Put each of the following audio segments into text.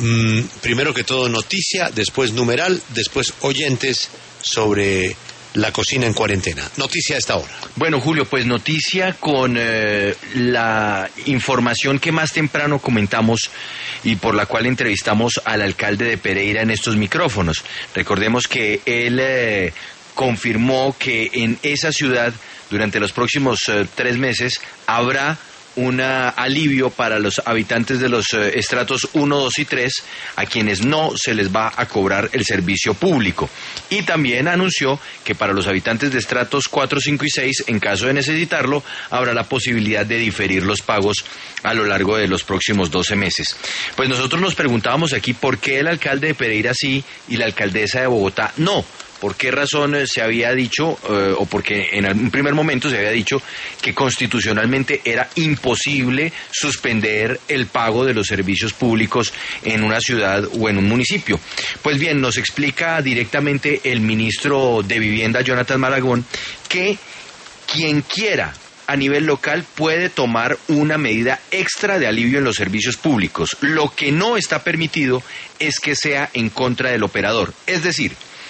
Primero que todo noticia, después numeral, después oyentes sobre la cocina en cuarentena. Noticia a esta hora. Bueno, Julio, pues noticia con la información que más temprano comentamos y por la cual entrevistamos al alcalde de Pereira en estos micrófonos. Recordemos que él confirmó que en esa ciudad durante los próximos 3 meses habrá un alivio para los habitantes de los estratos 1, 2 y 3, a quienes no se les va a cobrar el servicio público. Y también anunció que para los habitantes de estratos 4, 5 y 6, en caso de necesitarlo, habrá la posibilidad de diferir los pagos a lo largo de los próximos 12 meses. Pues nosotros nos preguntábamos aquí por qué el alcalde de Pereira sí y la alcaldesa de Bogotá no. ¿Por qué razón se había dicho, o porque en un primer momento se había dicho que constitucionalmente era imposible suspender el pago de los servicios públicos en una ciudad o en un municipio? Pues bien, nos explica directamente el ministro de Vivienda, Jonathan Maragón, que quien quiera a nivel local puede tomar una medida extra de alivio en los servicios públicos. Lo que no está permitido es que sea en contra del operador. Es decir,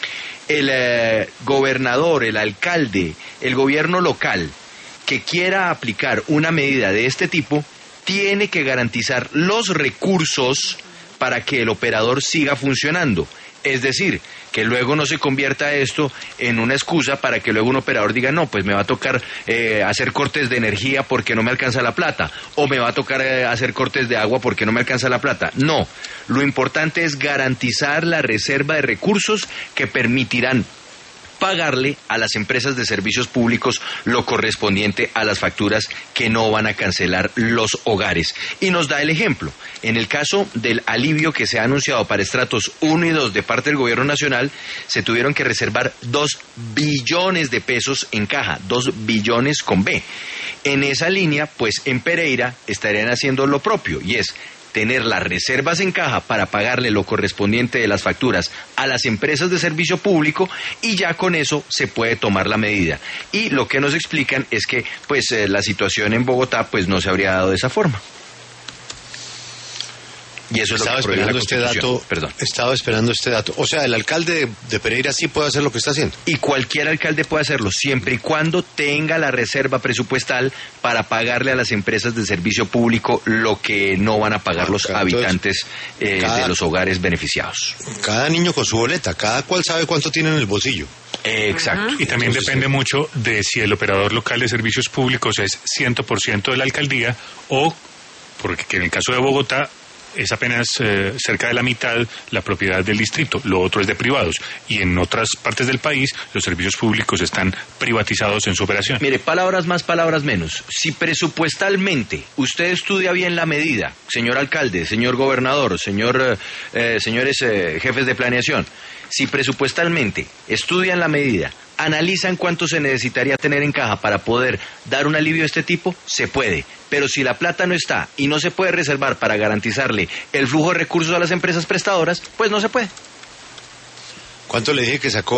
el gobernador, el alcalde, el gobierno local que quiera aplicar una medida de este tipo tiene que garantizar los recursos para que el operador siga funcionando. Es decir, que luego no se convierta esto en una excusa para que luego un operador diga, no, pues me va a tocar hacer cortes de energía porque no me alcanza la plata, o me va a tocar hacer cortes de agua porque no me alcanza la plata. No, lo importante es garantizar la reserva de recursos que permitirán pagarle a las empresas de servicios públicos lo correspondiente a las facturas que no van a cancelar los hogares. Y nos da el ejemplo. En el caso del alivio que se ha anunciado para estratos 1 y 2 de parte del gobierno nacional, se tuvieron que reservar 2 billones de pesos en caja, 2 billones con B. En esa línea, pues en Pereira estarían haciendo lo propio, y es tener las reservas en caja para pagarle lo correspondiente de las facturas a las empresas de servicio público, y ya con eso se puede tomar la medida. Y lo que nos explican es que pues la situación en Bogotá pues no se habría dado de esa forma. Y eso es lo que prohíbe la Constitución. Estaba esperando este dato. O sea, el alcalde de Pereira sí puede hacer lo que está haciendo. Y cualquier alcalde puede hacerlo, siempre y cuando tenga la reserva presupuestal para pagarle a las empresas de servicio público lo que no van a pagar los habitantes de los hogares beneficiados. Cada niño con su boleta, cada cual sabe cuánto tiene en el bolsillo. Exacto. Y también depende mucho de si el operador local de servicios públicos es 100% de la alcaldía, o, porque en el caso de Bogotá es apenas cerca de la mitad la propiedad del distrito, lo otro es de privados, y en otras partes del país los servicios públicos están privatizados en su operación. Mire, palabras más, palabras menos. Si presupuestalmente usted estudia bien la medida, señor alcalde, señor gobernador, señores jefes de planeación, si presupuestalmente estudian la medida, analizan cuánto se necesitaría tener en caja para poder dar un alivio de este tipo, se puede. Pero si la plata no está y no se puede reservar para garantizarle el flujo de recursos a las empresas prestadoras, pues no se puede. ¿Cuánto le dije que sacó